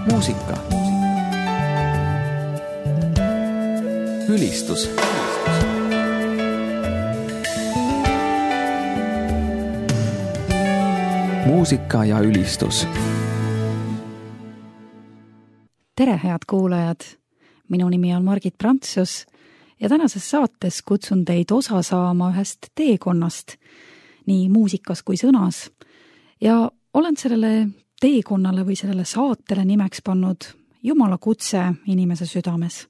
muusika. Ülistus. Muusika ja ülistus. Tere, head kuulajad! Minu nimi on Margit Prantsus ja tänases saates kutsun teid osa saama ühest teekonnast, nii muusikas kui sõnas. Ja olen sellele teekonnale või sellele saatele nimeks pannud Jumala kutse inimese südames.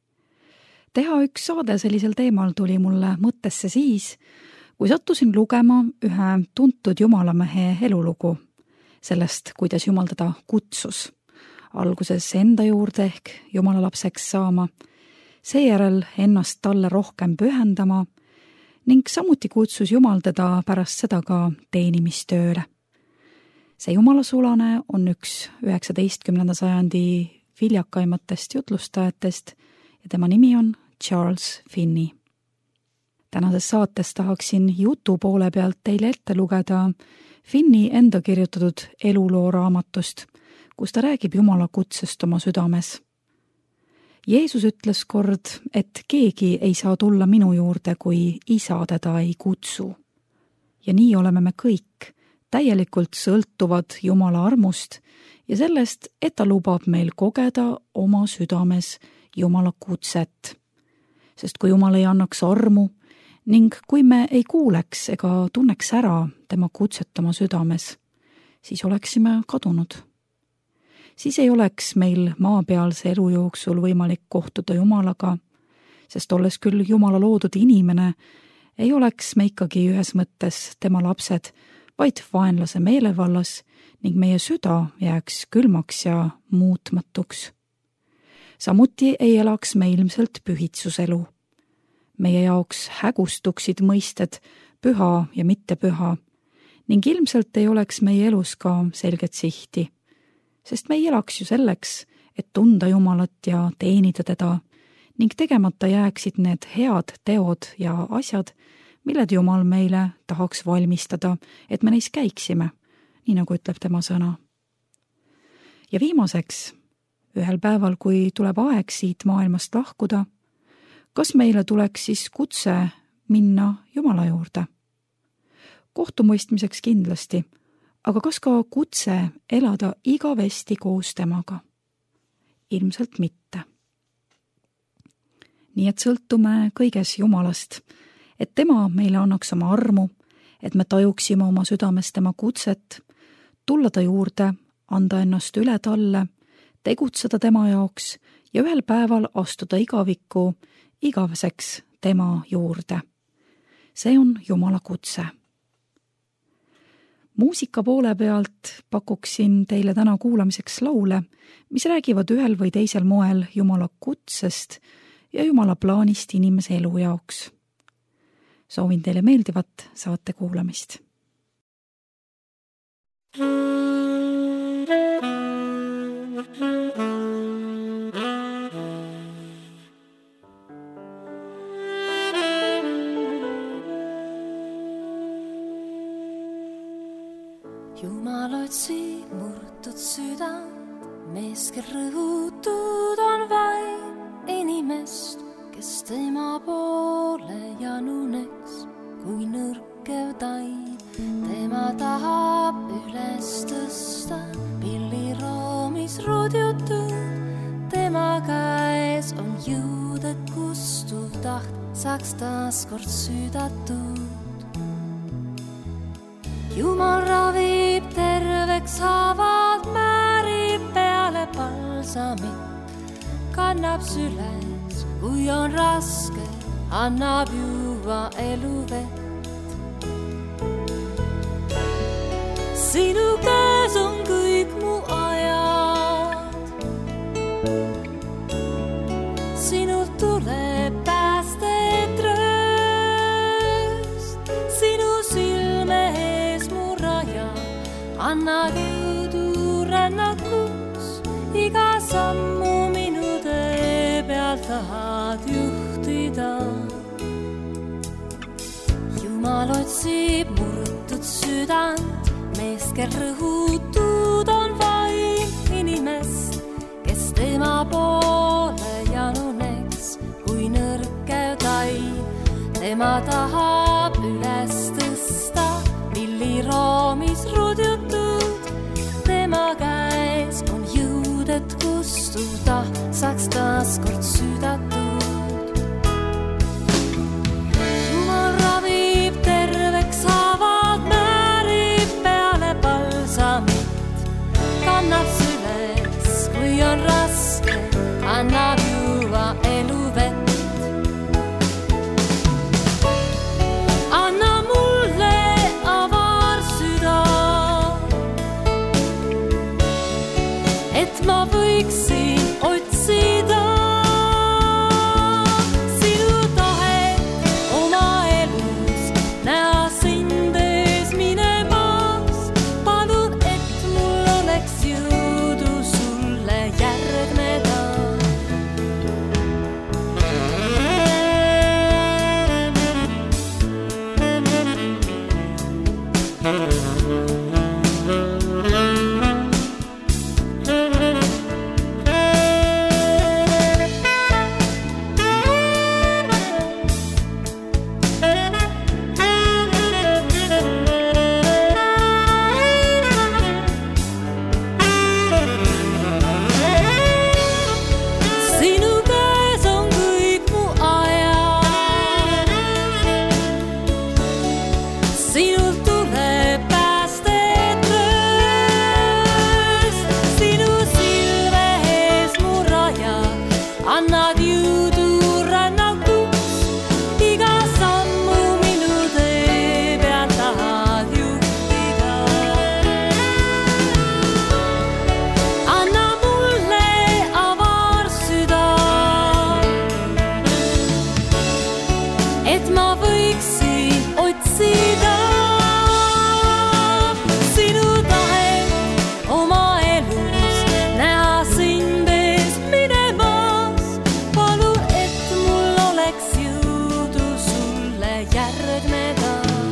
Teha üks saade sellisel teemal tuli mulle mõttesse siis, kui sattusin lugema ühe tuntud jumalamehe elulugu, sellest, kuidas Jumal teda kutsus. Alguses enda juurde ehk Jumala lapseks saama, seejärel ennast talle rohkem pühendama ning samuti kutsus Jumal teda pärast seda ka teenimistööle. See jumalasulane on üks 19. sajandi viljakaimatest jutlustajatest ja tema nimi on Charles Finney. Tänases saates tahaksin jutu poole pealt teile ette lugeda Finney enda kirjutatud eluloo raamatust, kus ta räägib Jumala kutsest oma südames. Jeesus ütles kord, et keegi ei saa tulla minu juurde, kui isa teda ei kutsu. Ja nii oleme me kõik, täielikult sõltuvad Jumala armust ja sellest, et ta lubab meil kogeda oma südames Jumala kutset. Sest kui Jumal ei annaks armu ning kui me ei kuuleks ega tunneks ära tema kutset oma südames, siis oleksime kadunud. Siis ei oleks meil maapealse elu jooksul võimalik kohtuda Jumalaga, sest olles küll Jumala loodud inimene, ei oleks me ikkagi ühes mõttes tema lapsed, vaid vaenlase meelevallas ning meie süda jääks külmaks ja muutmatuks. Samuti ei elaks me ilmselt pühitsuselu. Meie jaoks hägustuksid mõisted püha ja mittepüha ning ilmselt ei oleks meie elus ka selget sihti, sest me ei elaks ju selleks, et tunda Jumalat ja teenida teda ning tegemata jääksid need head teod ja asjad, milled Jumal meile tahaks valmistada, et me neis käiksime, nii nagu ütleb tema sõna. Ja viimaseks, ühel päeval, kui tuleb aeg siit maailmast lahkuda, kas meile tuleks siis kutse minna Jumala juurde? Kohtumõistmiseks kindlasti, aga kas ka kutse elada igavesti koos temaga? Ilmselt mitte. Nii et sõltume kõiges Jumalast, et tema meile annaks oma armu, et me tajuksime oma südames tema kutset, tulla ta juurde, anda ennast üle talle, tegutseda tema jaoks ja ühel päeval astuda igavikku igaveseks tema juurde. See on Jumala kutse. Muusika poole pealt pakuksin teile täna kuulamiseks laule, mis räägivad ühel või teisel moel Jumala kutsest ja Jumala plaanist inimese elu jaoks. Soovin teile meeldivat saate kuulamist. Jumal otsi murtud südant, mees, kel rõhutud on vaid inimest, kes tema poole januneks kui nõrkev taim. Tema tahab üles tõsta pilliroomis rudjutud, tema käes on jõud, et kustuv taht saaks taaskord südatud. Jumal ravib terveks haavad, määrib peale palsamit, kannab süles, kui on raske, annab juua eluvett. Sinu käes on kõik mu ajad, sinult tuleb päästet rööst, sinu silme ees mu raja, annad jõudu rännakuks, iga sammu minu tee peal tahad juhtida. Jumal otsib murtud südant, mees, kel rõhutud on vaim inimest, tema poole januneks kui nõrkev tai. Tema tahab üles tõsta pilliroomis rudjutud. Tema käes on jõud, et kustuda saaks taas kord südatud. Jumal ravib terveks haavad, määrib peale balsamit, kannab süles, kui on raske, annab juua elu vett. Anna mulle avar süda, et ma võiksin otsida sinu tahet oma elus, näha sind ees minemas. Palun, et mul oleks jõudu sulle järgneda. Sinu käes on kõik mu ajad, sinult tuleb päästet rööst. Sinu silme ees mu rajad, annad jõudu rännakuks. Iga sammu minu tee peal tahad juhtida. Anna mulle avar süda, et ma võiksin otsida sinu tahet oma elus, näha sind ees minemas. Palun, et mul oleks jõudu sulle järgneda.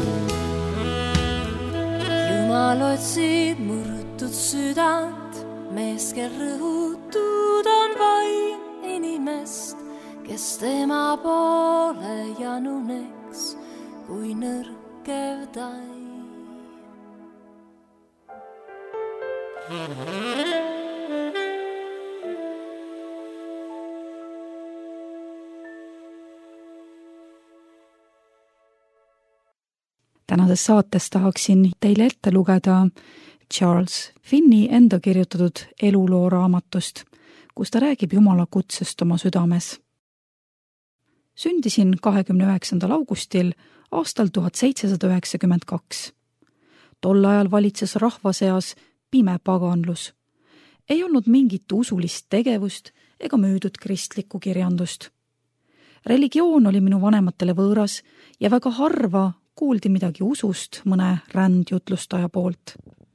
Jumal otsib murtud südant, mees, kel rõhutud on vaim inimest, kes tema poole januneks kui nõrkev tai. Tänases saates tahaksin teile ette lugeda Charles Finney enda kirjutatud eluloo raamatust, kus ta räägib Jumala kutsest oma südames. Sündisin 29. augustil aastal 1792. Tol ajal valitses rahva seas pime paganlus. Ei olnud mingit usulist tegevust ega müüdud kristlikku kirjandust. Religioon oli minu vanematele võõras ja väga harva kuuldi midagi usust mõne rändjutlustaja poolt.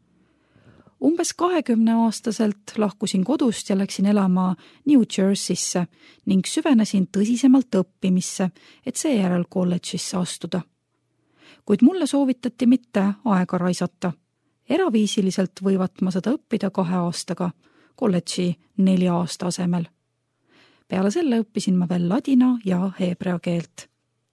Umbes 20-aastaselt lahkusin kodust ja läksin elama New Jerseysse ning süvenesin tõsisemalt õppimisse, et seejärel kolledžisse astuda. Kuid mulle soovitati mitte aega raisata. Eraviisiliselt võivat ma seda õppida 2 aastaga, kolledži 4 aasta asemel. Peale selle õppisin ma veel ladina ja heebrea keelt.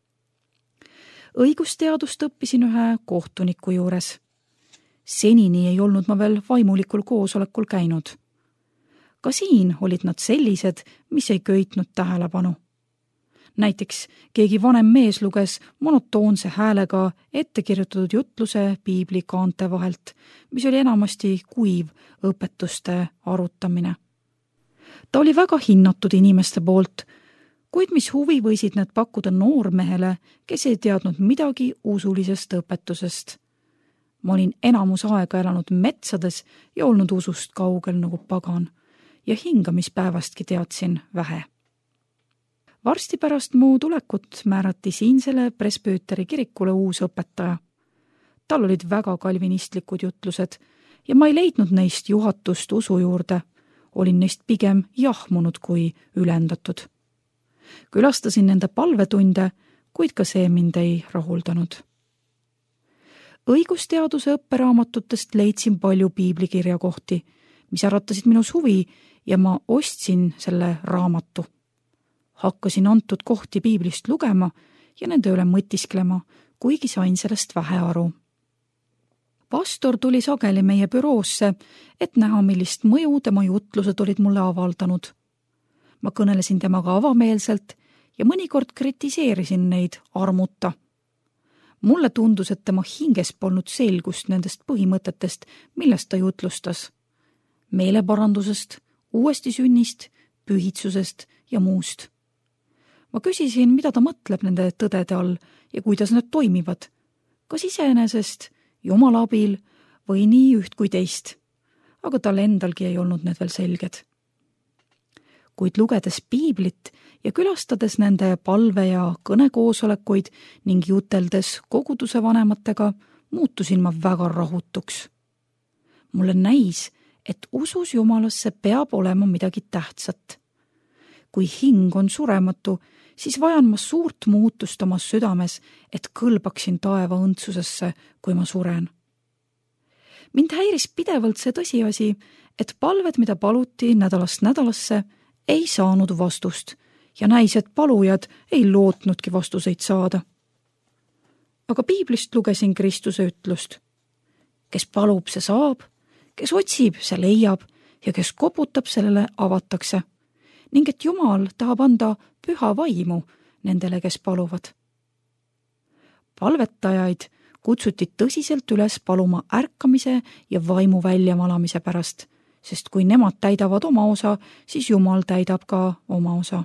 Õigusteadust õppisin ühe kohtuniku juures. Senini ei olnud ma veel vaimulikul koosolekul käinud. Ka siin olid nad sellised, mis ei köitnud tähelepanu. Näiteks keegi vanem mees luges monotoonse häälega ettekirjutatud jutluse piibli kaante vahelt, mis oli enamasti kuiv õpetuste arutamine. Ta oli väga hinnatud inimeste poolt, kuid mis huvi võisid need pakkuda noormehele, kes ei teadnud midagi usulisest õpetusest. Ma olin enamus aega elanud metsades ja olnud usust kaugel nagu pagan ja hingamispäevastki teadsin vähe. Varsti pärast mu tulekut määrati siinsele presbüüteri kirikule uus õpetaja. Tal olid väga kalvinistlikud jutlused ja ma ei leidnud neist juhatust usu juurde. Olin neist pigem jahmunud kui ülendatud. Külastasin nende palvetunde, kuid ka see mind ei rahuldanud. Õigusteaduse õpperaamatutest leidsin palju piiblikirjakohti, mis äratasid minus huvi ja ma ostsin selle raamatu. Hakkasin antud kohti piiblist lugema ja nende üle mõtisklema, kuigi sain sellest vähe aru. Pastor tuli sageli meie büroosse, et näha, millist mõju tema jutlused olid mulle avaldanud. Ma kõnelesin temaga avameelselt ja mõnikord kritiseerisin neid armuta. Mulle tundus, et tema hinges polnud selgust nendest põhimõtetest, millest ta jutlustas. Meeleparandusest, uuesti sünnist, pühitsusest ja muust. Ma küsisin, mida ta mõtleb nende tõdede all ja kuidas need toimivad. Kas iseenesest, Jumala abil või nii üht kui teist, aga tal endalgi ei olnud need veel selged. Kuid lugedes piiblit ja külastades nende palve- ja kõnekoosolekuid ning juteldes koguduse vanematega, muutusin ma väga rahutuks. Mulle näis, et usus Jumalasse peab olema midagi tähtsat. Kui hing on surematu, siis vajan ma suurt muutust oma südames, et kõlbaksin taeva õndsusesse, kui ma suren. Mind häiris pidevalt see tõsiasi, et palved, mida paluti nädalast nädalasse, ei saanud vastust ja näis, et palujad ei lootnudki vastuseid saada. Aga piiblist lugesin Kristuse ütlust. Kes palub, see saab, kes otsib, see leiab ja kes koputab, sellele avatakse. Ning et Jumal tahab anda püha vaimu nendele, kes paluvad. Palvetajaid kutsuti tõsiselt üles paluma ärkamise ja vaimu väljamalamise pärast, sest kui nemad täidavad oma osa, siis Jumal täidab ka oma osa.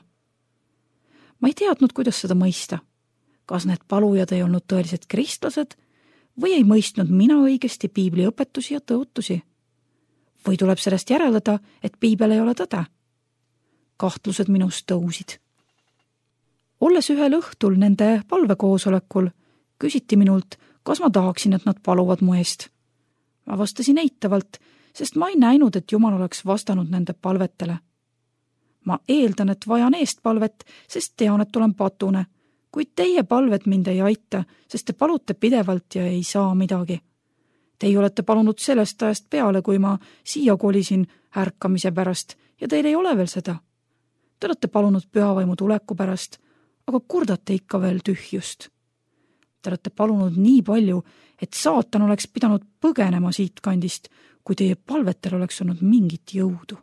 Ma ei teadnud, kuidas seda mõista. Kas need palujad ei olnud tõelised kristlased või ei mõistnud mina õigesti piibli õpetusi ja tõotusi? Või tuleb sellest järeldada, et piibel ei ole tõde? Kahtlused minust tõusid. Olles ühel õhtul nende palvekoosolekul, küsiti minult, kas ma tahaksin, et nad paluvad mu eest. Ma vastasin eitavalt, sest ma ei näinud, et Jumal oleks vastanud nende palvetele. Ma eeldan, et vajan eestpalvet, sest tean, et olen patune, kuid teie palved mind ei aita, sest te palute pidevalt ja ei saa midagi. Teie olete palunud sellest ajast peale, kui ma siia kolisin ärkamise pärast ja teil ei ole veel seda. Te olete palunud pühavaimu tuleku pärast, aga kurdate ikka veel tühjust. Te olete palunud nii palju, et saatan oleks pidanud põgenema siit kandist, kui teie palvetel oleks olnud mingit jõudu.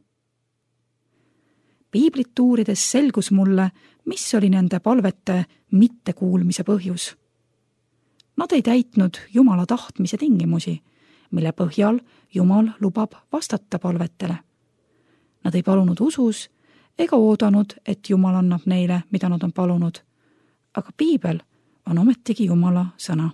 Piiblit uurides selgus mulle, mis oli nende palvete mittekuulmise põhjus. Nad ei täitnud Jumala tahtmise tingimusi, mille põhjal Jumal lubab vastata palvetele. Nad ei palunud usus ega oodanud, et Jumal annab neile, mida nad on palunud. Aga piibel on ometigi Jumala sõna.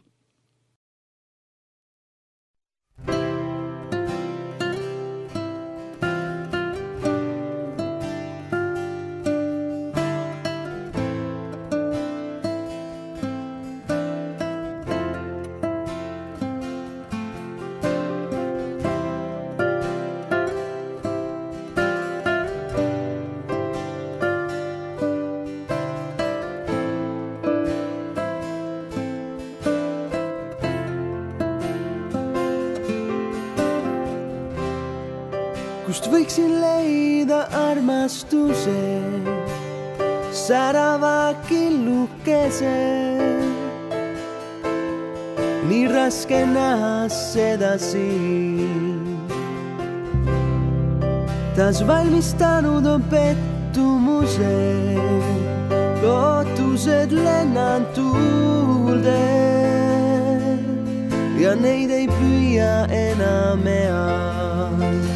Kust võiksin leida armastuse, särava killukese. Nii raske näha seda siin. Taas valmistanud on pettumuse, lootused lennanud tuulde ja neid ei püüa enam ead.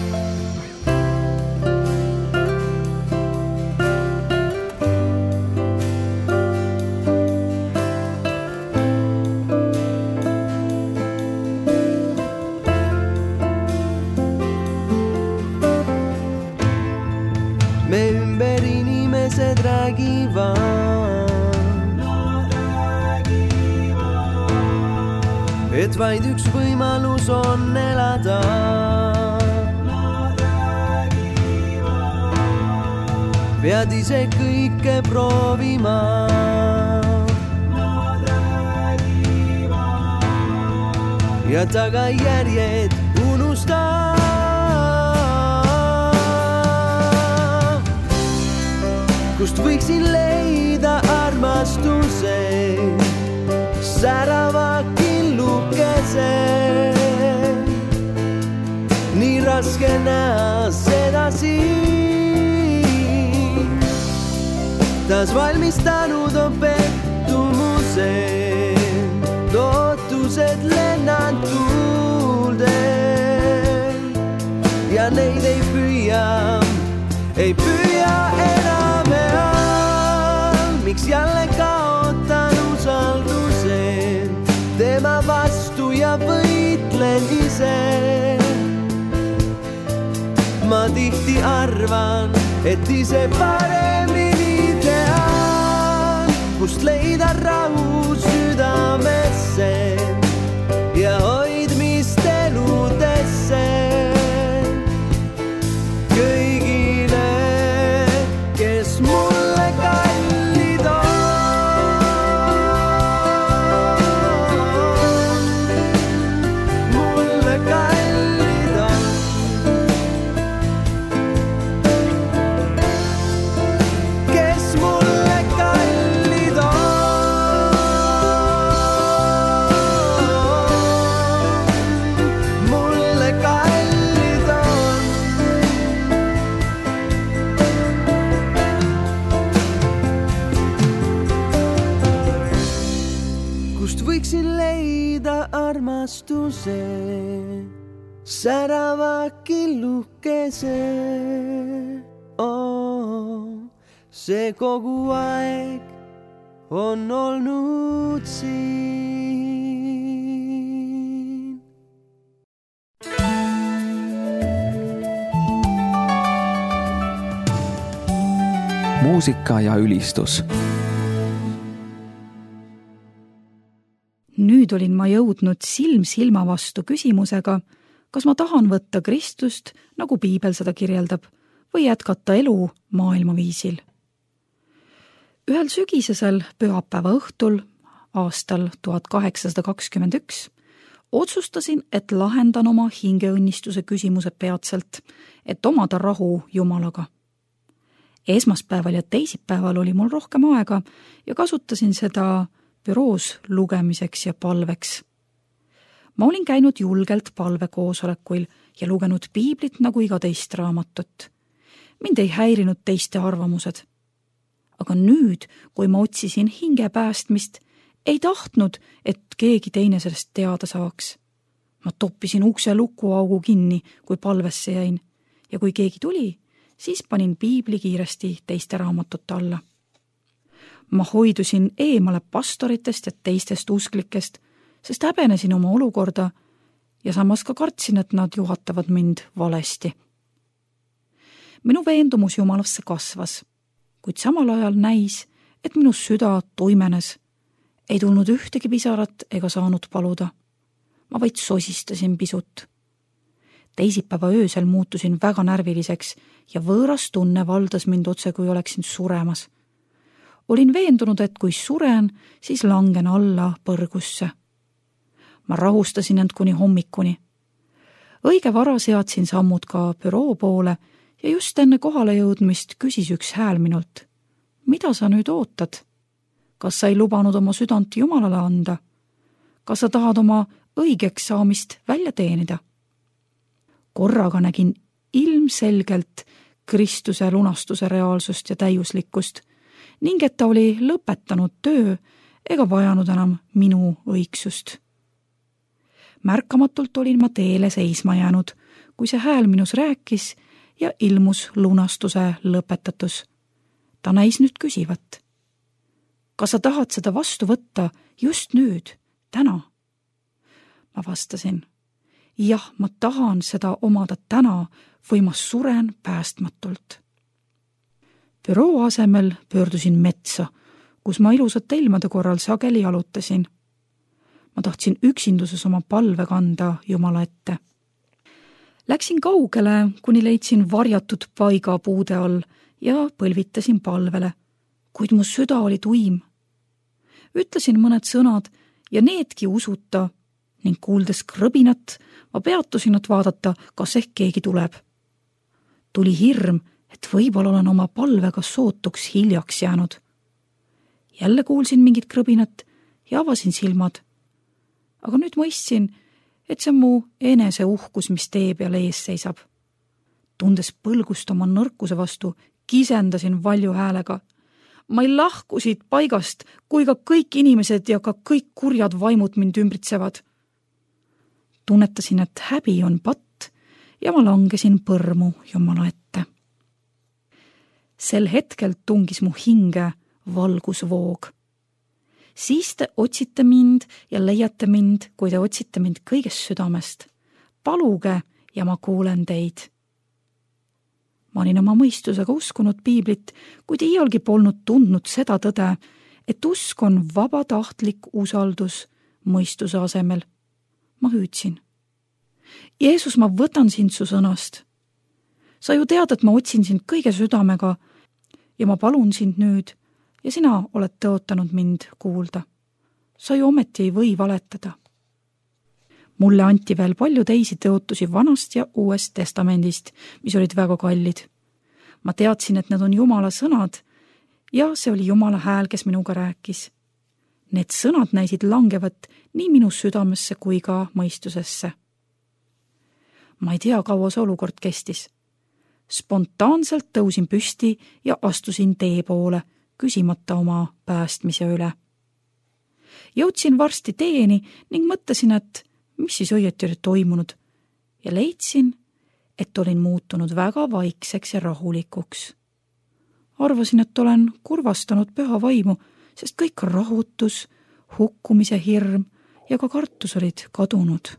Me ümber inimesed räägivad, et vaid üks võimalus on elada. Pead ise kõike proovima. Ja tagajärjed unusta. kust võiksin leida armastuse, särava killukese. Nii raske näha seda siin, taas valmistanud on pettumuse, lootused lennanud tuulde ja neid ei püüa enam enam. Miks jälle kaotan usalduse tema vastu ja võitlen ise? Ma tihti arvan, et ise paremini tean, kust leida rahu südamesse ja hoidmist eludesse. Kõigile, kes mulle kallid on, mulle kallid on. Kes mulle kallid on, mulle kallid on. Kust võiksin leida armastuse, särava killukese. See kogu aeg on olnud siin. muusika ja ülistus. Nüüd olin ma jõudnud silm silma vastu küsimusega, kas ma tahan võtta Kristust, nagu piibel seda kirjeldab, või jätkata elu maailmaviisil. Ühel sügisesel pühapäeva õhtul aastal 1821 otsustasin, et lahendan oma hingeõnnistuse küsimuse peatselt, et omada rahu Jumalaga. Esmaspäeval ja teisipäeval oli mul rohkem aega ja kasutasin seda büroos lugemiseks ja palveks. Ma olin käinud julgelt palvekoosolekuil ja lugenud piiblit nagu iga teist raamatut. Mind ei häirinud teiste arvamused. Aga nüüd, kui ma otsisin hinge päästmist, ei tahtnud, et keegi teine sellest teada saaks. Ma toppisin ukse lukuaugu kinni, kui palvesse jäin, ja kui keegi tuli, siis panin piibli kiiresti teiste raamatute alla. Ma hoidusin eemale pastoritest ja teistest usklikest, sest häbenesin oma olukorda ja samas ka kartsin, et nad juhatavad mind valesti. Minu veendumus Jumalasse kasvas, kuid samal ajal näis, et minu süda tuimenes. Ei tulnud ühtegi pisarat ega saanud paluda. Ma vaid sosistasin pisut. Teisipäeva öösel muutusin väga närviliseks ja võõras tunne valdas mind otse, kui oleksin suremas. Olin veendunud, et kui suren, siis langen alla põrgusse. Ma rahustasin end kuni hommikuni. Õige vara seadsin sammud ka büroo poole ja just enne kohale jõudmist küsis üks hääl minult. Mida sa nüüd ootad? Kas sa ei lubanud oma südant Jumalale anda? Kas sa tahad oma õigeks saamist välja teenida? Korraga nägin ilmselgelt Kristuse lunastuse reaalsust ja täiuslikkust ning et ta oli lõpetanud töö ega vajanud enam minu õigsust. Märkamatult olin ma teele seisma jäänud, kui see hääl minus rääkis ja ilmus lunastuse lõpetatus. Ta näis nüüd küsivat. Kas sa tahad seda vastu võtta just nüüd, täna? Ma vastasin, jah, ma tahan seda omada täna või ma suren päästmatult. Büroo asemel pöördusin metsa, kus ma ilusate ilmade korral sageli jalutasin. Ma tahtsin üksinduses oma palve kanda Jumala ette. Läksin kaugele, kuni leidsin varjatud paiga puude all ja põlvitasin palvele, kuid mu süda oli tuim. Ütlesin mõned sõnad ja needki usuta ning kuuldes krõbinat, ma peatusin, et vaadata, kas ehk keegi tuleb. Tuli hirm, et võib-olla olen oma palvega sootuks hiljaks jäänud. Jälle kuulsin mingit krõbinat ja avasin silmad. Aga nüüd mõistsin, et see on mu enese uhkus, mis tee peal ees seisab. Tundes põlgust oma nõrkuse vastu, kisendasin valju häälega. Ma ei lahku siit paigast, kui ka kõik inimesed ja ka kõik kurjad vaimud mind ümbritsevad. Tunnetasin, et häbi on patt ja ma langesin põrmu Jumala ette. Sel hetkel tungis mu hinge valgusvoog. Siis te otsite mind ja leiate mind, kui te otsite mind kõigest südamest. Paluge ja ma kuulen teid. Ma olin oma mõistusega uskunud piiblit, kuid iialgi polnud tundnud seda tõde, et usk on vabatahtlik usaldus mõistuse asemel. Ma hüüdsin. Jeesus, ma võtan sind su sõnast. Sa ju tead, et ma otsin sind kõige südamega ja ma palun sind nüüd ja sina oled tõotanud mind kuulda. Sa ju ometi ei või valetada. Mulle anti veel palju teisi tõotusi vanast ja uuest testamendist, mis olid väga kallid. Ma teadsin, et need on Jumala sõnad ja see oli Jumala hääl, kes minuga rääkis. Need sõnad näisid langevat nii minu südamesse kui ka mõistusesse. Ma ei tea, kaua see olukord kestis. Spontaanselt tõusin püsti ja astusin tee poole, küsimata oma päästmise üle. Jõudsin varsti teeni ning mõtlesin, et mis siis õieti oli toimunud ja leidsin, et olin muutunud väga vaikseks ja rahulikuks. Arvasin, et olen kurvastanud püha vaimu, sest kõik rahutus, hukkumise hirm ja ka kartus olid kadunud.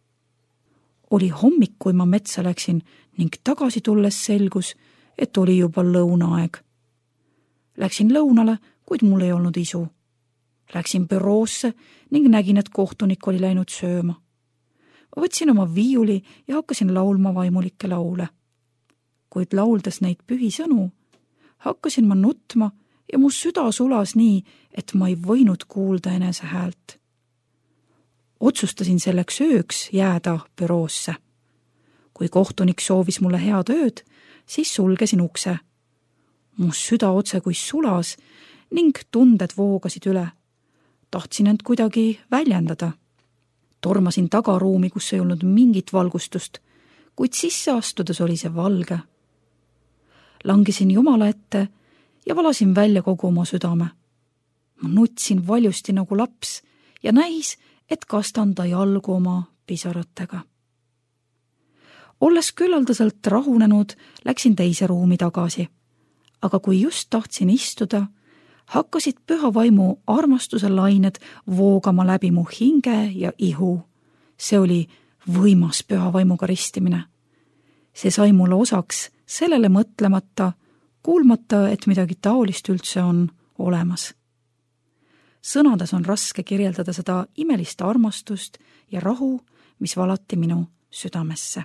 Oli hommik, kui ma metsa läksin ning tagasi tulles selgus, et oli juba lõunaaeg. Läksin lõunale, kuid mul ei olnud isu. Läksin büroosse ning nägin, et kohtunik oli läinud sööma. Võtsin oma viiuli ja hakkasin laulma vaimulikke laule. Kuid lauldes neid pühi sõnu, hakkasin ma nutma ja mu süda sulas nii, et ma ei võinud kuulda enese häält. Otsustasin selleks ööks jääda büroosse. Kui kohtunik soovis mulle head ööd, siis sulgesin ukse. Mu süda otse kui sulas ning tunded voogasid üle. Tahtsin end kuidagi väljendada. Tormasin tagaruumi, kus ei olnud mingit valgustust, kuid sisse astudes oli see valge. Langesin Jumala ette ja valasin välja kogu oma südame. Ma nutsin valjusti nagu laps ja näis, et kastan ta jalgu oma pisaratega. Olles küllaldaselt rahunenud, läksin teise ruumi tagasi. Aga kui just tahtsin istuda, hakkasid püha vaimu armastuse lained voogama läbi mu hinge ja ihu. See oli võimas püha vaimuga ristimine. See sai mulle osaks sellele mõtlemata, kuulmata, et midagi taolist üldse on olemas. Sõnades on raske kirjeldada seda imelist armastust ja rahu, mis valati minu südamesse.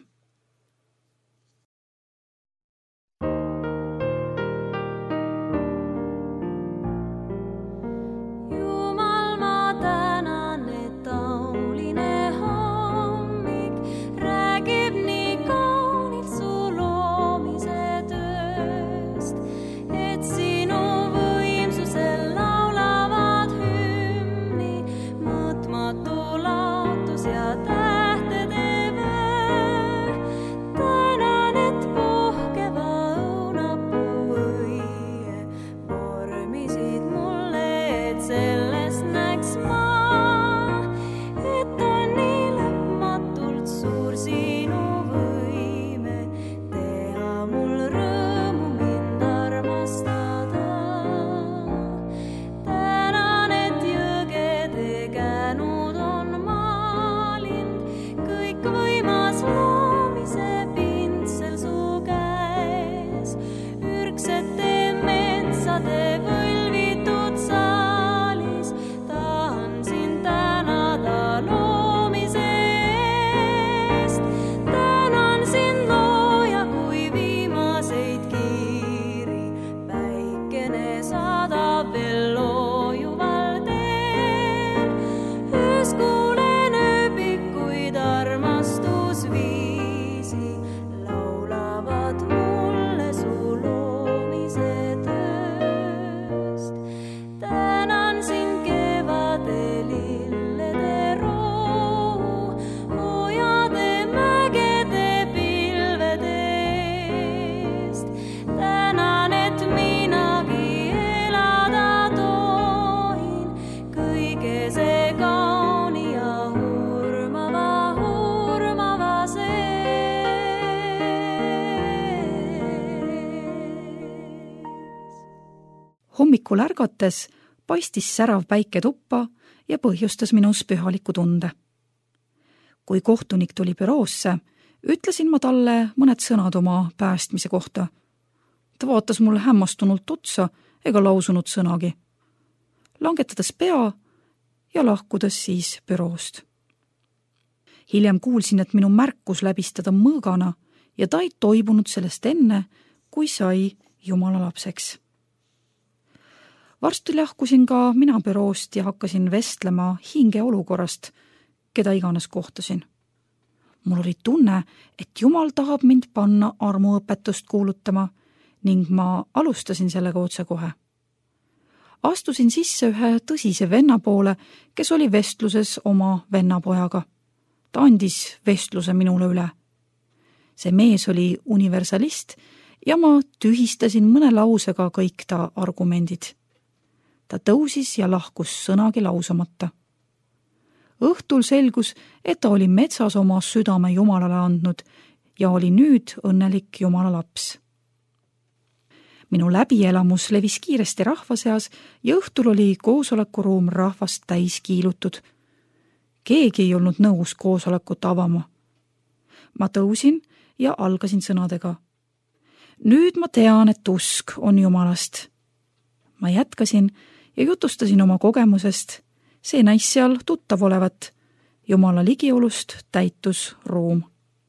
hommikul ärgates paistis särav päike tuppa ja põhjustas minus pühaliku tunde. Kui kohtunik tuli büroosse, ütlesin ma talle mõned sõnad oma päästmise kohta. Ta vaatas mulle hämmastunult otsa ega lausunud sõnagi. Langetades pea ja lahkudes siis büroost. Hiljem kuulsin, et minu märkus läbistada mõõgana ja ta ei toibunud sellest enne, kui sai Jumala lapseks. Varsti lahkusin ka mina büroost ja hakkasin vestlema hinge olukorrast, keda iganes kohtasin. Mul oli tunne, et Jumal tahab mind panna armuõpetust kuulutama ning ma alustasin sellega otsekohe. Astusin sisse ühe tõsise venna poole, kes oli vestluses oma vennapojaga. Ta andis vestluse minule üle. See mees oli universalist ja ma tühistasin mõne lausega kõik ta argumendid. Ta tõusis ja lahkus sõnagi lausamata. Õhtul selgus, et ta oli metsas oma südame Jumalale andnud ja oli nüüd õnnelik Jumala laps. Minu läbielamus levis kiiresti rahva seas ja õhtul oli koosolekuruum rahvast täis kiilutud. Keegi ei olnud nõus koosolekut avama. Ma tõusin ja algasin sõnadega. Nüüd ma tean, et usk on Jumalast. Ma jätkasin ja jutustasin oma kogemusest. See näis seal tuttav olevat. Jumala ligiolust täitus ruum.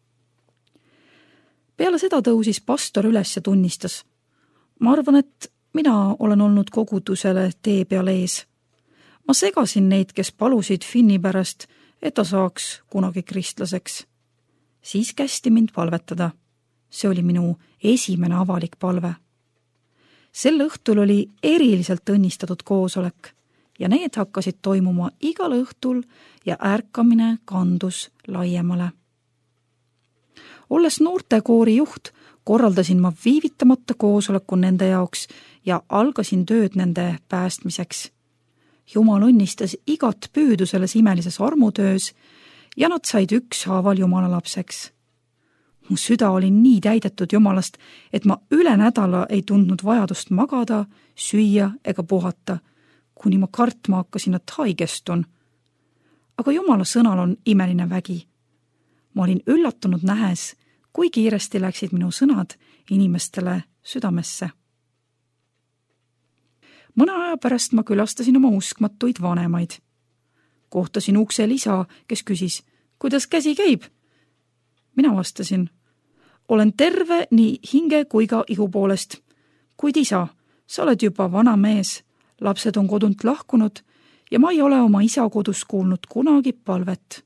Peale seda tõusis pastor üles ja tunnistas. Ma arvan, et mina olen olnud kogudusele tee peal ees. Ma segasin neid, kes palusid Finni pärast, et ta saaks kunagi kristlaseks. Siis kästi mind palvetada. See oli minu esimene avalik palve. Sel õhtul oli eriliselt õnnistatud koosolek ja need hakkasid toimuma igal õhtul ja ärkamine kandus laiemale. Olles noortekoori juht, korraldasin ma viivitamata koosoleku nende jaoks ja algasin tööd nende päästmiseks. Jumal õnnistas igat püüdu selles imelises armutöös ja nad said ükshaaval Jumala lapseks. Mu süda oli nii täidetud Jumalast, et ma üle nädala ei tundnud vajadust magada, süüa ega puhata, kuni ma kartma hakkasin, et haigestun. Aga Jumala sõnal on imeline vägi. Ma olin üllatunud nähes, kui kiiresti läksid minu sõnad inimestele südamesse. Mõne aja pärast ma külastasin oma uskmatuid vanemaid. Kohtasin uksel isa, kes küsis, kuidas käsi käib? Mina vastasin, olen terve nii hinge kui ka ihu poolest. Kuid isa, sa oled juba vana mees, lapsed on kodunt lahkunud ja ma ei ole oma isa kodus kuulnud kunagi palvet.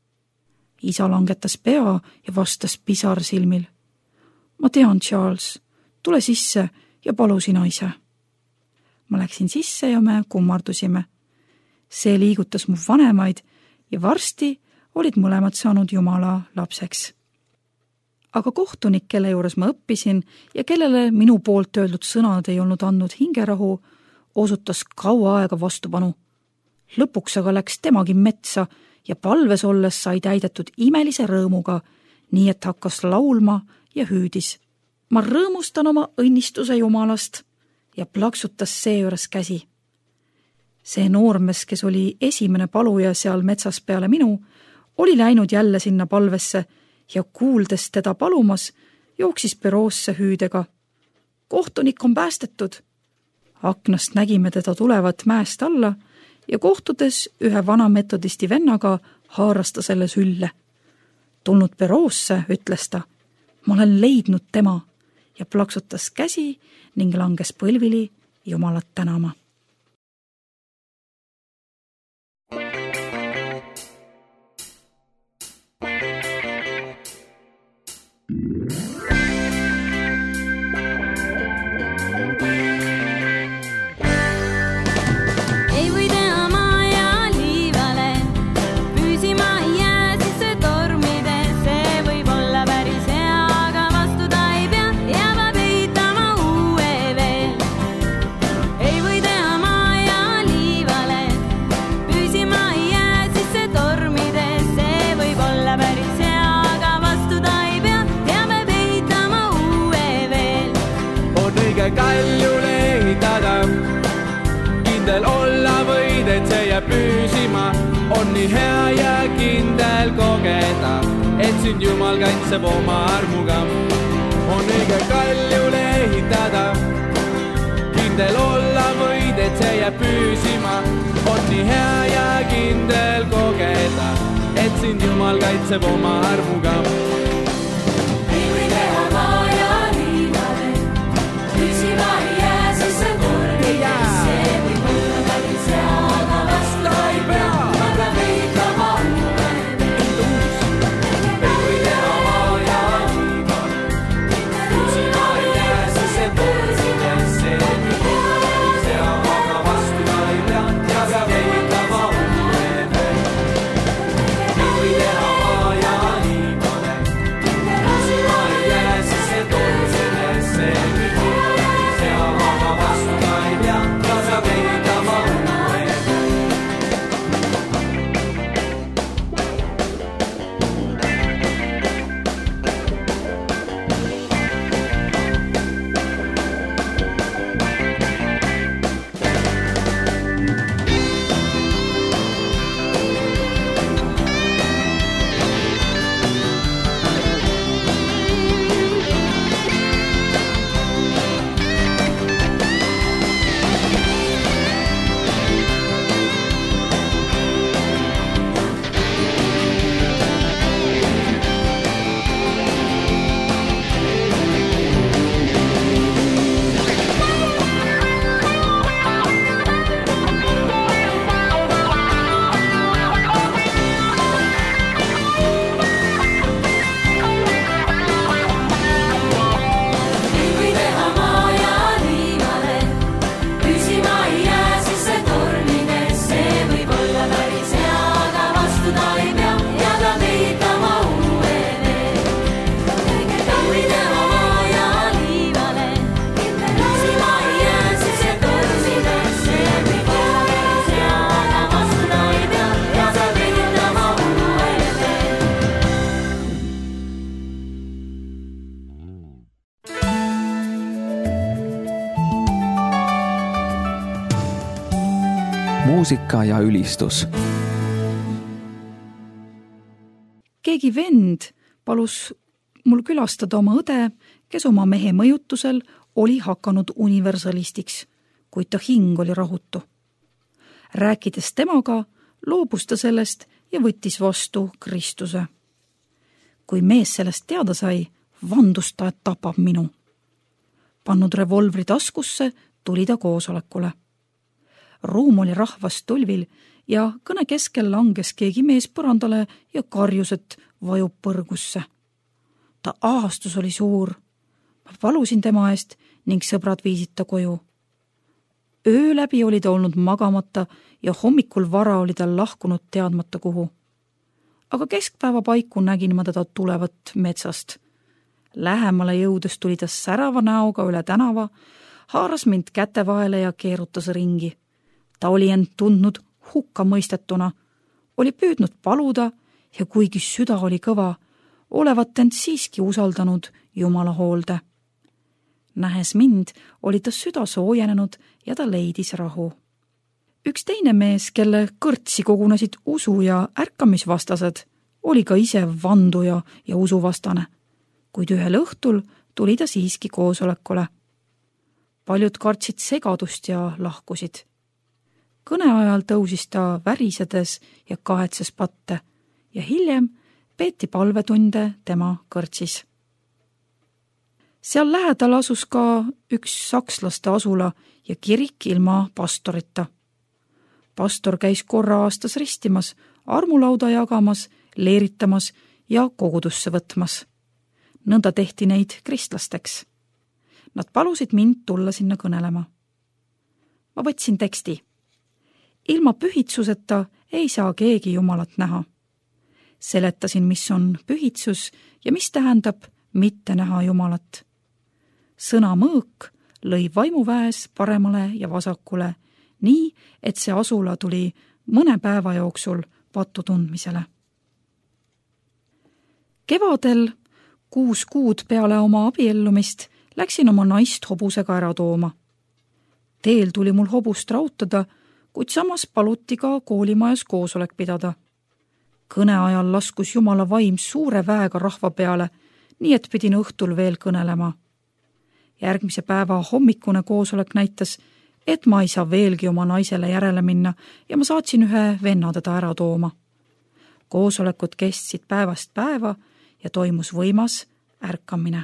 Isa langetas pea ja vastas pisar silmil. Ma tean, Charles, tule sisse ja palu sina ise. Ma läksin sisse ja me kummardusime. See liigutas mu vanemaid ja varsti olid mõlemad saanud Jumala lapseks. Aga kohtunik, kelle juures ma õppisin ja kellele minu poolt öeldud sõnad ei olnud andnud hingerahu, osutas kaua aega vastupanu. Lõpuks aga läks temagi metsa ja palves olles sai täidetud imelise rõõmuga, nii et hakkas laulma ja hüüdis. Ma rõõmustan oma õnnistuse Jumalast ja plaksutas seejuures käsi. See noormees, kes oli esimene paluja seal metsas peale minu, oli läinud jälle sinna palvesse ja kuuldes teda palumas, jooksis büroosse hüüdega. Kohtunik on päästetud. Aknast nägime teda tulevat mäest alla ja kohtudes ühe vana metodisti vennaga haaras ta selle sülle. Tulnud büroosse, ütles ta, ma olen leidnud tema ja plaksutas käsi ning langes põlvili Jumalat tänama. Ei või teha püsima, on nii hea ja kindel kogeda, et sind Jumal kaitseb oma armuga. On õige kaljule ehitada, kindel olla võid, et see jääb püsima. On nii hea ja kindel kogeda, et sind Jumal kaitseb oma armuga. Ei või teha maa ja liivale, püsima ei jää, siis see tormi see võib olla kallis ja aga vastu ei pea, aga veitama uue veel. Ei või teha maa ja liivale, püsima ei jää, siis see tormi see võib olla kallis ja aga vastu ei pea, aga veitama uue veel. Ei või teha maa ja liivale, püsima ei jää, siis see tormi see võib olla kallis ja aga vastu ei pea, aga veitama uue veel. Ei või teha maa ja liivale, püsima ei jää, siis see tormine see võib olla päris hea, aga vastu ta ei pea ja ta veitama uue veel. Ei või teha maa ja liivale, püsima ei jää, siis see tormine see võib olla päris hea, aga vastu ta ei pea ja ta veitama uue veel. muusika ja ülistus. Keegi vend palus mul külastada oma õde, kes oma mehe mõjutusel oli hakanud universalistiks, kuid ta hing oli rahutu. Rääkides temaga, loobus ta sellest ja võttis vastu Kristuse. Kui mees sellest teada sai, vandus ta, et tapab minu. Pannud revolvri taskusse, tuli ta koosolekule. Ruum oli rahvast tulvil ja kõne keskel langes keegi mees põrandale ja karjus, et vajub põrgusse. Ta ahastus oli suur. Ma palusin tema eest ning sõbrad viisid ta koju. Öö läbi oli ta olnud magamata ja hommikul vara oli ta lahkunud teadmata kuhu. Aga keskpäeva paiku nägin ma teda tulevat metsast. Lähemale jõudes tuli ta särava näoga üle tänava, haaras mind käte vahele ja keerutas ringi. Ta oli end tundnud hukka mõistetuna, oli püüdnud paluda ja kuigi süda oli kõva, olevat end siiski usaldanud Jumala hoolde. Nähes mind, oli ta süda soojenenud ja ta leidis rahu. Üks teine mees, kelle kõrtsi kogunesid usu ja ärkamisvastased, oli ka ise vanduja ja usuvastane, kuid ühel õhtul tuli ta siiski koosolekule. Paljud kartsid segadust ja lahkusid. Kõne ajal tõusis ta värisedes ja kahetses patte ja hiljem peeti palvetunde tema kõrtsis. Seal lähedal asus ka üks sakslaste asula ja kirik ilma pastorita. Pastor käis korra aastas ristimas, armulauda jagamas, leeritamas ja kogudusse võtmas. Nõnda tehti neid kristlasteks. Nad palusid mind tulla sinna kõnelema. Ma võtsin teksti. Ilma pühitsuseta ei saa keegi Jumalat näha. Seletasin, mis on pühitsus ja mis tähendab mitte näha Jumalat. Sõna mõõk lõi vaimuväes paremale ja vasakule, nii et see asula tuli mõne päeva jooksul patu tundmisele. Kevadel 6 kuud peale oma abiellumist läksin oma naist hobusega ära tooma. Teel tuli mul hobust rautada, kuid samas paluti ka koolimajas koosolek pidada. Kõne ajal laskus Jumala vaim suure väega rahva peale, nii et pidin õhtul veel kõnelema. Järgmise päeva hommikune koosolek näitas, et ma ei saa veelgi oma naisele järele minna ja ma saatsin ühe venna teda ära tooma. Koosolekud kestsid päevast päeva ja toimus võimas ärkamine.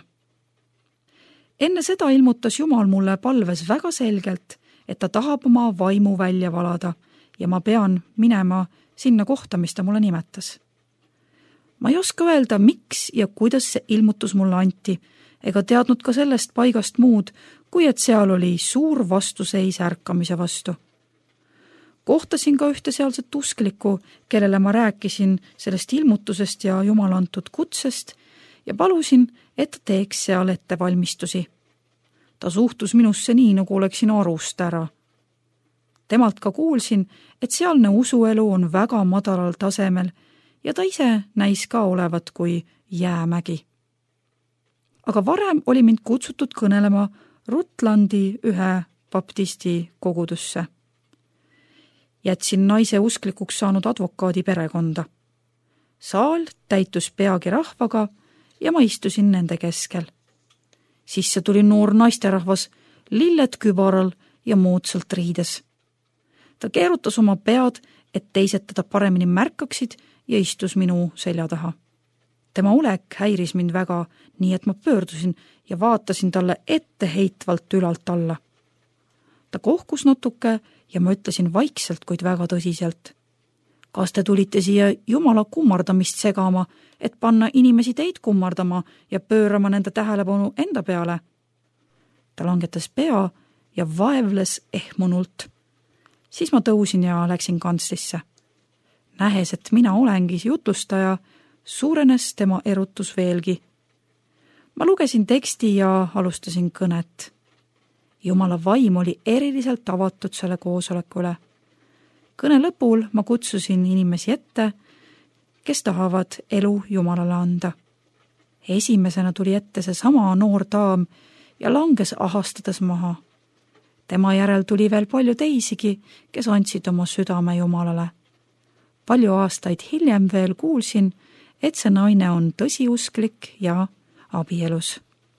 Enne seda ilmutas Jumal mulle palves väga selgelt, et ta tahab oma vaimu välja valada ja ma pean minema sinna kohta, mis ta mulle nimetas. Ma ei oska öelda, miks ja kuidas see ilmutus mulle anti, ega teadnud ka sellest paigast muud, kui et seal oli suur vastuseis ärkamise vastu. Kohtasin ka ühte sealset usklikku, kellele ma rääkisin sellest ilmutusest ja Jumala antud kutsest ja palusin, et ta teeks seal ettevalmistusi. Ta suhtus minusse nii, nagu oleksin arust ära. Temalt ka kuulsin, et sealne usuelu on väga madalal tasemel ja ta ise näis ka olevat kui jäämägi. Aga varem oli mind kutsutud kõnelema Rutlandi ühe baptisti kogudusse. Jätsin naise usklikuks saanud advokaadi perekonda. Saal täitus peagi rahvaga ja ma istusin nende keskel. Sisse tuli noor naisterahvas, lilled kübaral ja moodsalt riides. Ta keerutas oma pead, et teised teda paremini märkaksid ja istus minu selja taha. Tema olek häiris mind väga, nii et ma pöördusin ja vaatasin talle etteheitvalt ülalt alla. Ta kohkus natuke ja ma ütlesin vaikselt, kuid väga tõsiselt. Kas te tulite siia Jumala kummardamist segama, et panna inimesi teid kummardama ja pöörama nende tähelepanu enda peale? Ta langetas pea ja vaevles ehmunult. Siis ma tõusin ja läksin kantslisse. Nähes, et mina olengi jutlustaja, suurenes tema erutus veelgi. Ma lugesin teksti ja alustasin kõnet. Jumala vaim oli eriliselt avatud selle koosoleku üle. Kõne lõpul ma kutsusin inimesi ette, kes tahavad elu Jumalale anda. Esimesena tuli ette see sama noor daam ja langes ahastades maha. Tema järel tuli veel palju teisigi, kes andsid oma südame Jumalale. Palju aastaid hiljem veel kuulsin, et see naine on tõsiusklik ja abielus.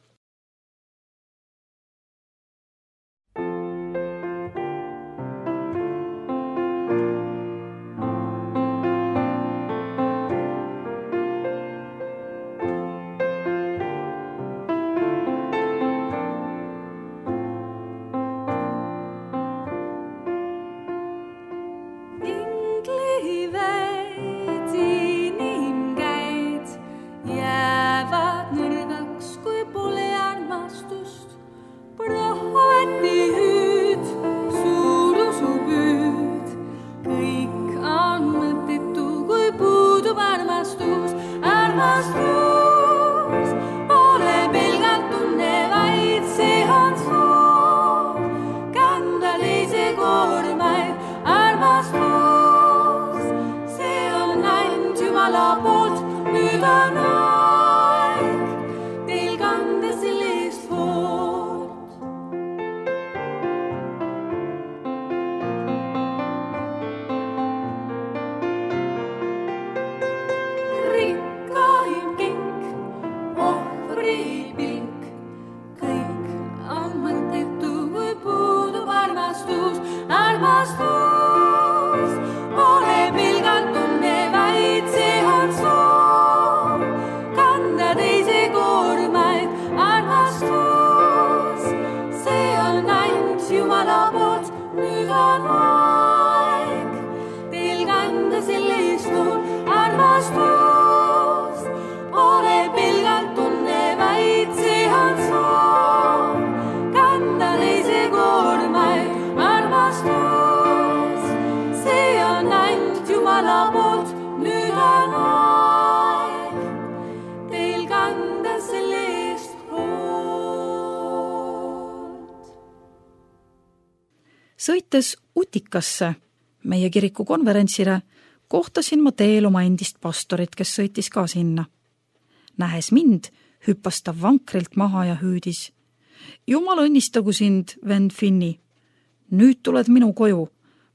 Sõites Utikasse, meie kiriku konverentsile, kohtasin ma teel oma endist pastorit, kes sõitis ka sinna. Nähes mind, hüppas ta vankrilt maha ja hüüdis. Jumal õnnistagu sind, vend Finni. Nüüd tuled minu koju.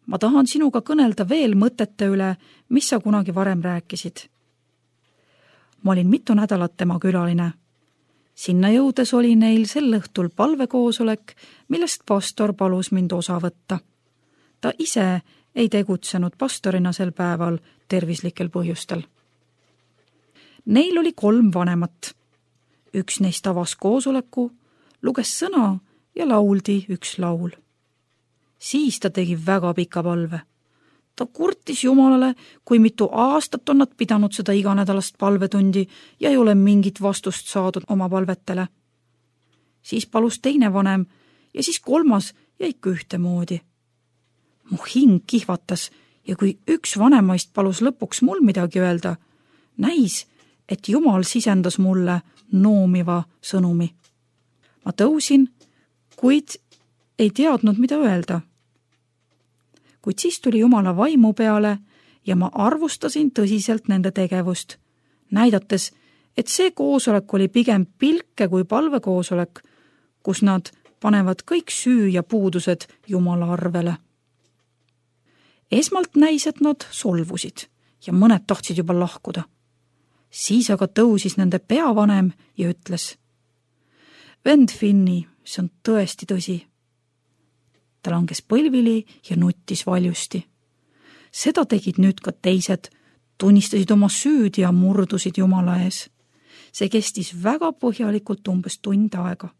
ma tahan sinuga kõnelda veel mõtete üle, mis sa kunagi varem rääkisid. Ma olin mitu nädalat tema külaline. Sinna jõudes oli neil sel õhtul palvekoosolek, millest pastor palus mind osa võtta. Ta ise ei tegutsenud pastorina sel päeval tervislikel põhjustel. Neil oli 3 vanemat. Üks neist avas koosoleku, luges sõna ja lauldi üks laul. Siis ta tegi väga pika palve. Ta kurtis Jumalale, kui mitu aastat on nad pidanud seda iganädalast palvetundi ja ei ole mingit vastust saadud oma palvetele. Siis palus teine vanem ja siis 3 ja ikka ühtemoodi. Mu hing kihvatas ja kui üks vanemaist palus lõpuks mul midagi öelda, näis, et Jumal sisendas mulle noomiva sõnumi. Ma tõusin, kuid ei teadnud, mida öelda. Kuid siis tuli Jumala vaimu peale ja ma arvustasin tõsiselt nende tegevust, näidates, et see koosolek oli pigem pilke kui palvekoosolek, kus nad panevad kõik süü ja puudused Jumala arvele. Esmalt näis, et nad solvusid ja mõned tahtsid juba lahkuda. Siis aga tõusis nende peavanem ja ütles: "Vend Finni, see on tõesti tõsi." Ta langes põlvili ja nuttis valjusti. Seda tegid nüüd ka teised, tunnistasid oma süüd ja murdusid Jumala ees. See kestis väga põhjalikult umbes tund aega.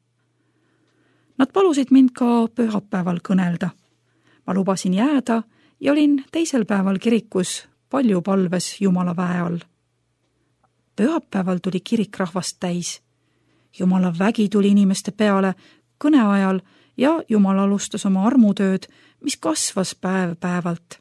Nad palusid mind ka pühapäeval kõnelda. Ma lubasin jääda ja olin teisel päeval kirikus palju palves Jumala väe all. Pühapäeval tuli kirik rahvast täis. Jumala vägi tuli inimeste peale kõne ajal ja Jumal alustas oma armutööd, mis kasvas päev päevalt.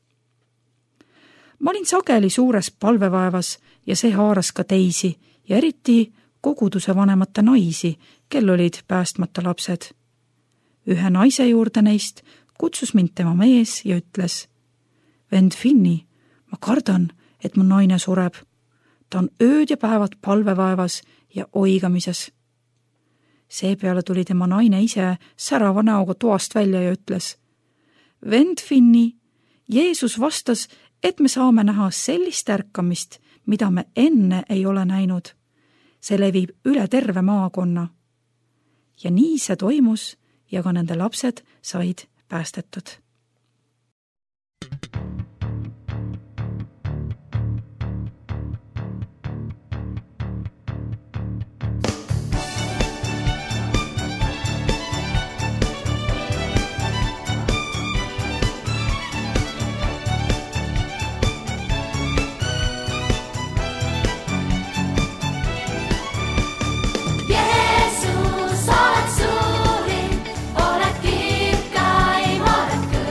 Ma olin sageli suures palvevaevas ja see haaras ka teisi ja eriti koguduse vanemate naisi, kel olid päästmata lapsed. Ühe naise juurde neist kutsus mind tema mees ja ütles: "Vend Finni, ma kardan, et mu naine sureb. Ta on ööd ja päevad palvevaevas ja oigamises." Seepeale tuli tema naine ise särava näoga toast välja ja ütles: "Vend Finni, Jeesus vastas, et me saame näha sellist ärkamist, mida me enne ei ole näinud. See levib üle terve maakonna." Ja nii see toimus ja ka nende lapsed said päästetud. Jeesus, oled suurim, oled kirkaim, oled kõrgem.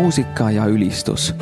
muusika ja ülistus.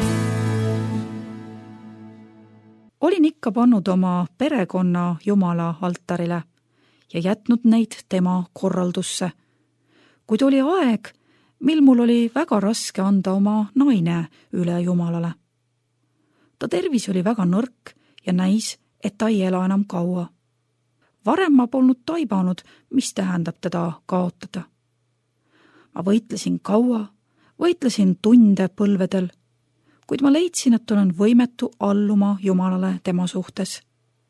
Olin ikka pannud oma perekonna Jumala altarile ja jätnud neid tema korraldusse. Kuid oli aeg, mil mul oli väga raske anda oma naine üle Jumalale. Ta tervis oli väga nõrk ja näis, et ta ei ela enam kaua. Varem ma polnud taibanud, mis tähendab teda kaotada. Ma võitlesin kaua, võitlesin tunde põlvedel, kuid ma leidsin, et olen võimetu alluma Jumalale tema suhtes.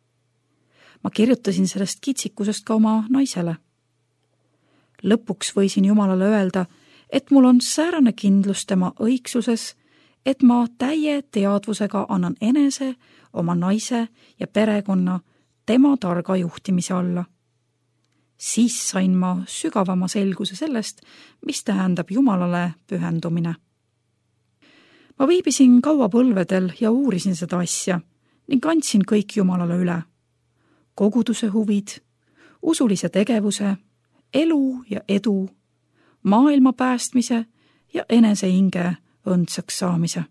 Ma kirjutasin sellest kitsikusest ka oma naisele. Lõpuks võisin Jumalale öelda, et mul on säärane kindlus tema õigsuses, et ma täie teadvusega annan enese, oma naise ja perekonna tema targa juhtimise alla. Siis sain ma sügavama selguse sellest, mis tähendab Jumalale pühendumine. Ma viibisin kaua põlvedel ja uurisin seda asja ning andsin kõik Jumalale üle. Koguduse huvid, usulise tegevuse, elu ja edu, maailma päästmise ja enese hinge õndsaks saamise.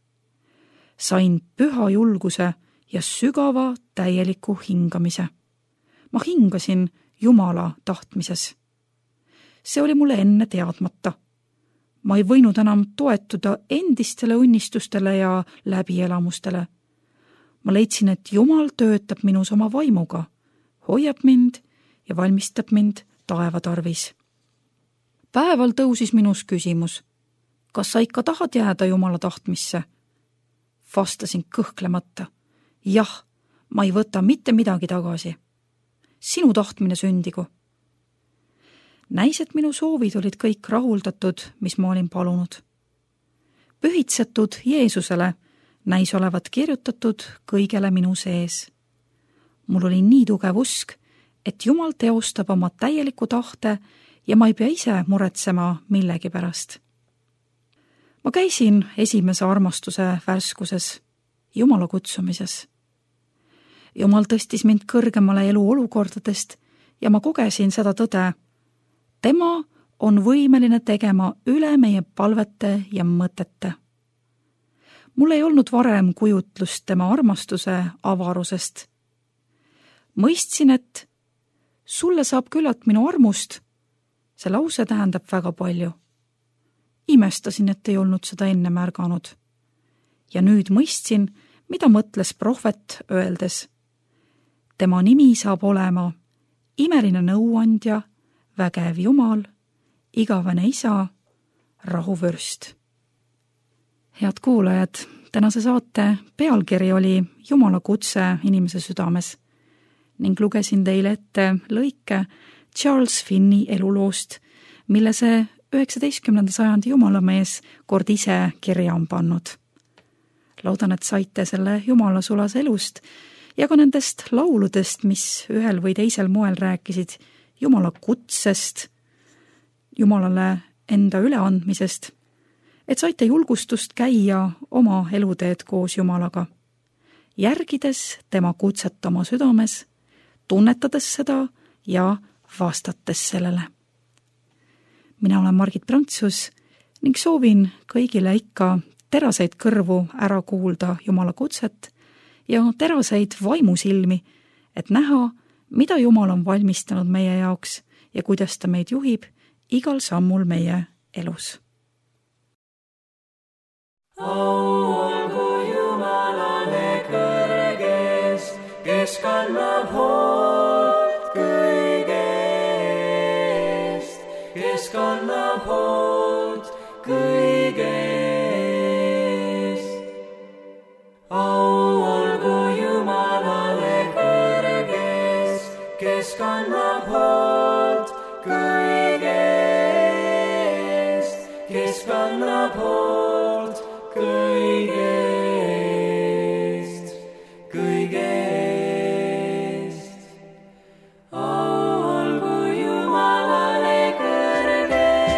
Sain püha julguse ja sügava täieliku hingamise. Ma hingasin Jumala tahtmises. See oli mulle enne teadmata. Ma ei võinud enam toetuda endistele unnistustele ja läbielamustele. Ma leidsin, et Jumal töötab minus oma vaimuga, hoiab mind ja valmistab mind taevatarvis. Päeval tõusis minus küsimus, kas sa ikka tahad jääda Jumala tahtmisse? Vastasin kõhklemata. Jah, ma ei võta mitte midagi tagasi. Sinu tahtmine sündigu. Näis, et minu soovid olid kõik rahuldatud, mis ma olin palunud. Pühitsetud Jeesusele näis olevat kirjutatud kõigele minu sees. Mul oli nii tugev usk, et Jumal teostab oma täieliku tahte ja ma ei pea ise muretsema millegi pärast. Ma käisin esimese armastuse värskuses, Jumala kutsumises. Jumal tõstis mind kõrgemale elu olukordadest ja ma kogesin seda tõde. Tema on võimeline tegema üle meie palvete ja mõtete. Mul ei olnud varem kujutlust tema armastuse avarusest. Mõistsin, et sulle saab küllalt minu armust. See lause tähendab väga palju. Imestasin, et ei olnud seda enne märganud. Ja nüüd mõistsin, mida mõtles prohvet öeldes. Tema nimi saab olema imeline nõuandja, vägev Jumal, igavene isa, rahuvürst. Head kuulajad, tänase saate pealkiri oli Jumala kutse inimese südames ning lugesin teile ette lõike Charles Finney eluloost, mille see 19. sajandi jumalamees kord ise kirja on pannud. Loodan, et saite selle Jumala sulase elust ja ka nendest lauludest, mis ühel või teisel moel rääkisid Jumala kutsest, Jumalale enda üleandmisest, et saite julgustust käia oma eluteed koos Jumalaga, järgides tema kutset oma südames, tunnetades seda ja vastates sellele. Mina olen Margit Prantsus ning soovin kõigile ikka teraseid kõrvu ära kuulda Jumala kutset ja teraseid vaimusilmi, et näha, mida Jumal on valmistanud meie jaoks ja kuidas ta meid juhib igal sammul meie elus. Olgu Jumalale kõrges, kes kannab hoolt kõige eest, kes kannab hoolt kõige eest. Olgu Jumalale kõrges, kes kannab hoolt kõige eest, kes kannab hoolt kõige eest, kõige eest. Olgu Jumalale kõrges.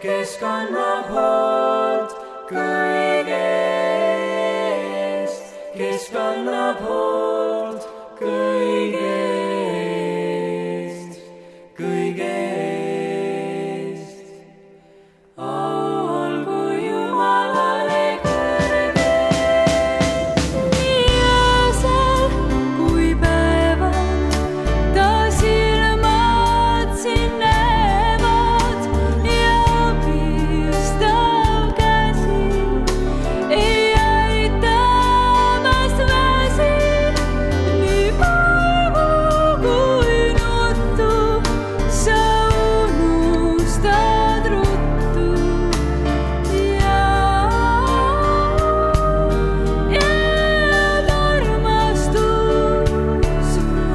kes kannab hoolt kõigest, kes kannab hoolt kõigest, kõigest. Au olgu Jumalale kõrgel. Öösel kui päeval ta silmad siin näevad ja pistav käsi ei aitamas väsi. Nii päevu kui nuttu sa unustad ruttu jääb armastus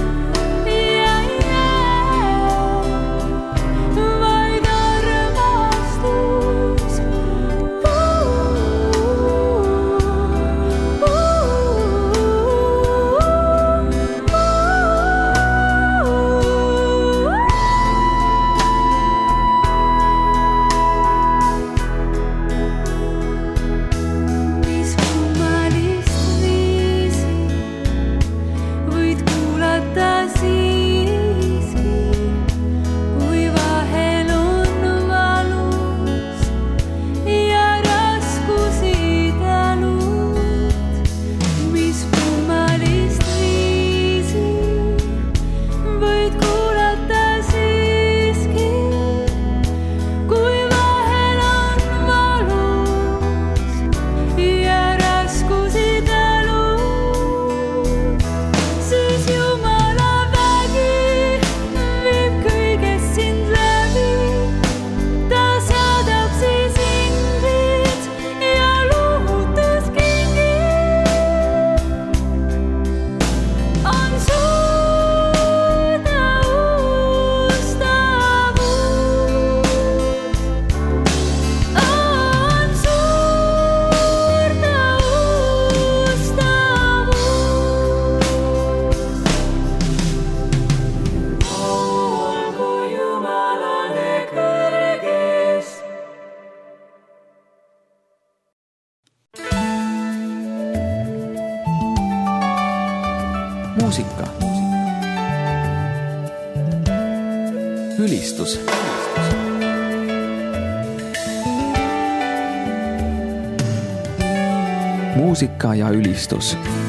vaid armastus. Mis kummalist viisi võid kuulata siiski, kui vahel on valus ja raskusi talud. Mis kummalist viisi võid kuulata siiski, kui vahel on valus ja raskusi talud. Siis Jumala vägi viib kõigest sind läbi. Ta saadab siis inglid ja lohutuskingid. On suur taustavus. On suur taustavus. Olgu Jumalale kõrgest. muusika, ülistus, muusika ja ülistus